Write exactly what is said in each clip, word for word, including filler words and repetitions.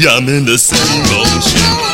I'm in the same motion.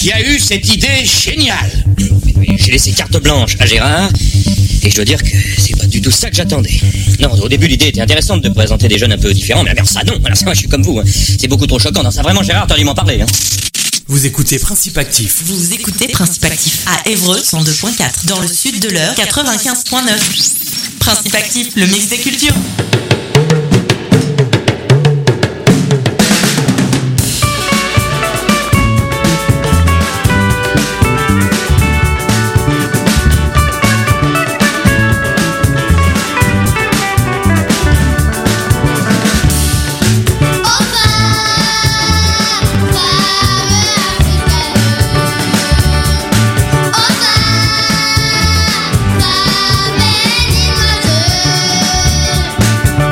qui a eu cette idée géniale? J'ai laissé carte blanche à Gérard, et je dois dire que c'est pas du tout ça que j'attendais. Non, au début l'idée était intéressante de présenter des jeunes un peu différents, mais alors ça non, alors ça moi je suis comme vous, hein. C'est beaucoup trop choquant, non ça vraiment Gérard, t'aurais dû m'en parler. Hein. Vous écoutez Principe Actif. Vous écoutez Principe Actif à Évreux cent deux point quatre, dans le sud de l'Eure quatre-vingt-quinze point neuf. Principe Actif, le mix des cultures. Bye.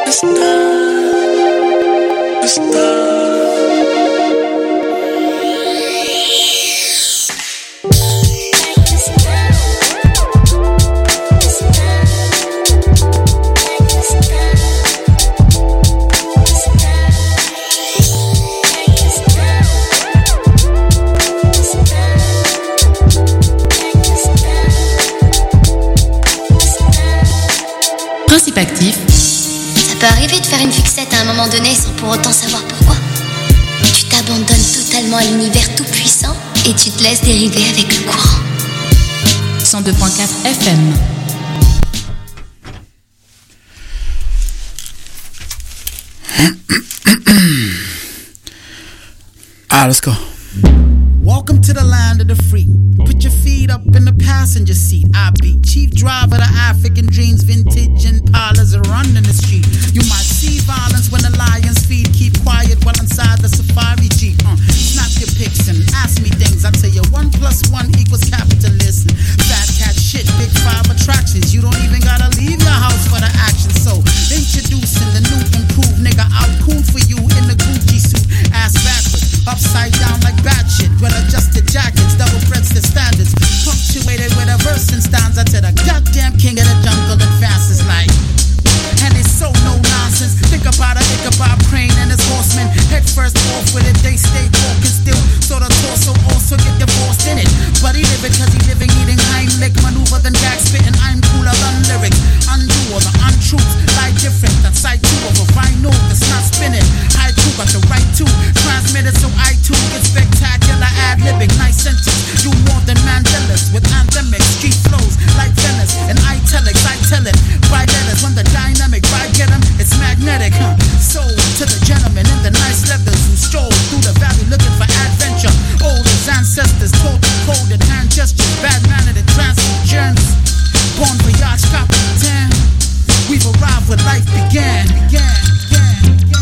Actif. Ça peut arriver de faire une fixette à un moment donné sans pour autant savoir pourquoi. Tu t'abandonnes totalement à l'univers tout puissant et tu te laisses dériver avec le courant. cent deux point quatre F M. Ah, let's go. Welcome to the land of the free. Put your feet up in the passenger seat. I be chief driver of the African dreams. Vintage Impalas are running the street. You might see violence when the lions feed. Keep quiet while inside the safari jeep. Uh, snap your pics and ask me things. I tell you one plus one equals capitalism. Fat cat shit, big five attractions. You don't even gotta leave your house for the action. So introducing the new improved nigga. I'll coon for you in the Gucci suit. Ass backwards, upside down like bad shit. Well adjusted jackets, double breasted standards. Punctuated with a verse and stanza to the goddamn king of the jungle advances like. And it's so no nonsense. Think about a Ichabod Crane and his horsemen. Head first off with it, they stay walking still. So the torso also get divorced in it. But he live it cause he living, eating Heimlich maneuver than gag spitting. I'm cooler than lyrics. Undo all the untruths, lie different. That's side two of a vinyl that's not spinning. I too got the right to transmit it so I too get spectacular ad-libbing. Nice sentence, you more than Mandela's with anthemic street flows like Venice and italics. I tell it by letters when the dynamic vibe get 'em, it's magnetic, huh? Sold to the gentleman in the nice leathers who stroll through the valley looking for adventure. Old as ancestors, told the coded hand gestures, bad mannered and transient. Born voyage, Capitan. We've arrived where life began, began, began, began.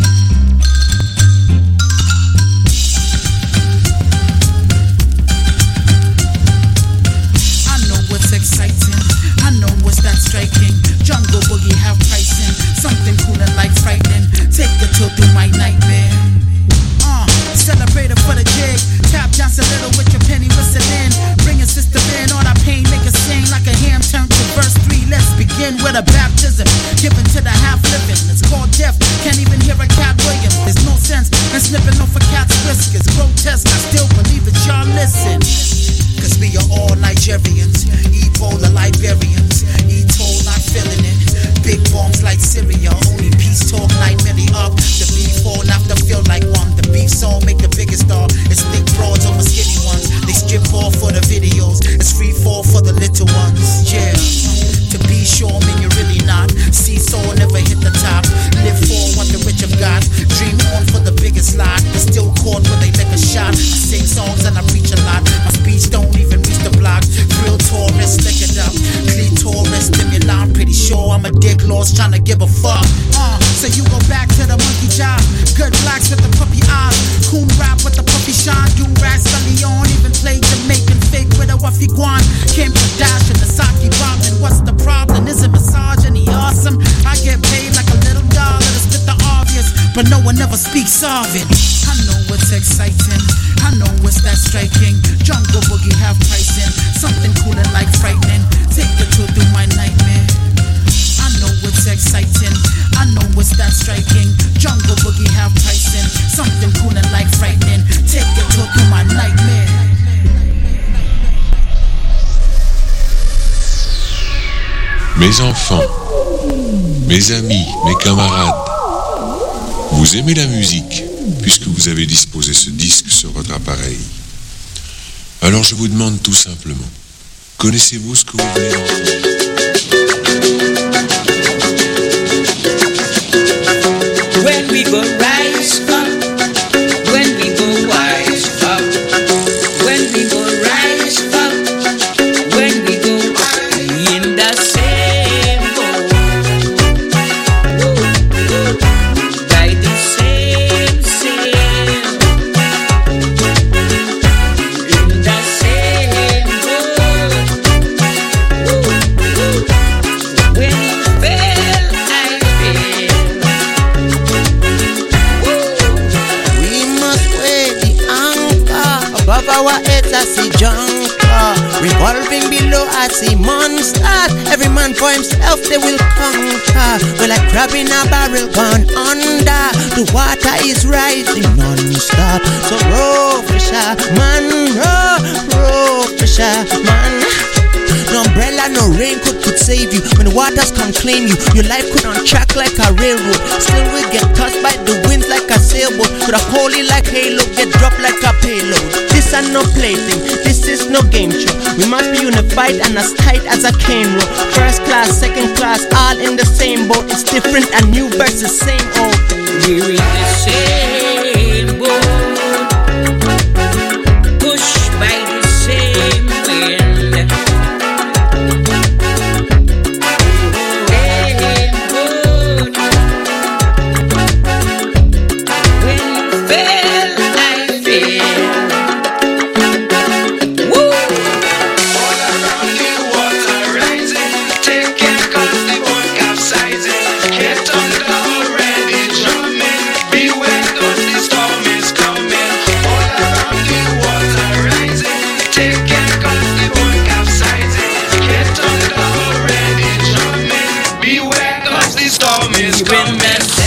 I know what's exciting, I know what's that striking. Jungle boogie have pricing, something cool and like frightening. Take the tour through my nightmare. Uh, celebrate it for the jig. Tap dance a little with your penny whistling. Bring your sister in, all that pain, make it sing like a ham turned to verse three. Let's begin with a baptism, given to the half living. It's called death, can't even hear a Cat Williams. There's no sense in snipping off a cat's whiskers. Grotesque, I still believe it, y'all listen. Cause we are all Nigerians, Ebola Liberians. E-toll not feeling it. Big bombs like Syria, only peace talk night milli up. The beef all after feel like one. The beef song make the biggest star. It's thick broads over skinny ones. They strip off for the videos. It's free fall for the little ones. Yeah. To be sure, mean you're really not. Seesaw never hit the top. Live for what the rich have got. Dream on for the biggest lot. But still caught when they lick a shot. I sing songs and I preach a lot. My speech don't even reach the block. Real tourists, lick it up. Clitoris, stimulant. Pretty sure I'm a dick lost trying to give a fuck. Uh, so you go back to the monkey job. Good blacks with the puppy eyes. Coon rap with the puppy shine. Do rap, Sully on. Even play Jamaican fake with a Wuffy Guan. Kim Kardashian, the Saki Robin. What's the problem? Is it misogyny awesome? I get paid like a little dollar to spit the obvious, but no one ever speaks of it. I know what's exciting, I know what's that striking. Jungle boogie have pricing, something cool and like frightening. Take the tour through my nightmare. I know what's exciting, I know what's that striking. Jungle boogie have pricing, something cool and like frightening. Take the tour through my nightmare. Mes enfants, mes amis, mes camarades, vous aimez la musique puisque vous avez disposé ce disque sur votre appareil. Alors je vous demande tout simplement, connaissez-vous ce que vous venez d'entendre ? When we go rise up, when we go wise up, when we go rise up, when we go in the same boat, by the same sail, in the same boat, our heads I see junk, revolving below I see monsters. Every man for himself they will conquer. We're like crab in a barrel gone under. The water is rising non-stop. So row fisher man, row, row fisher man. No umbrella, no raincoat could save you. When the waters come claim you, your life could on track like a railroad. Still we get tossed by the winds like a sailboat. Could have holy like halo, get dropped like a payload. This ain't no plaything, this is no game show. We must be unified and as tight as a cane rope. First class, second class, all in the same boat. It's different and new versus same old. We're in the same boat, pushed by the same wind. When that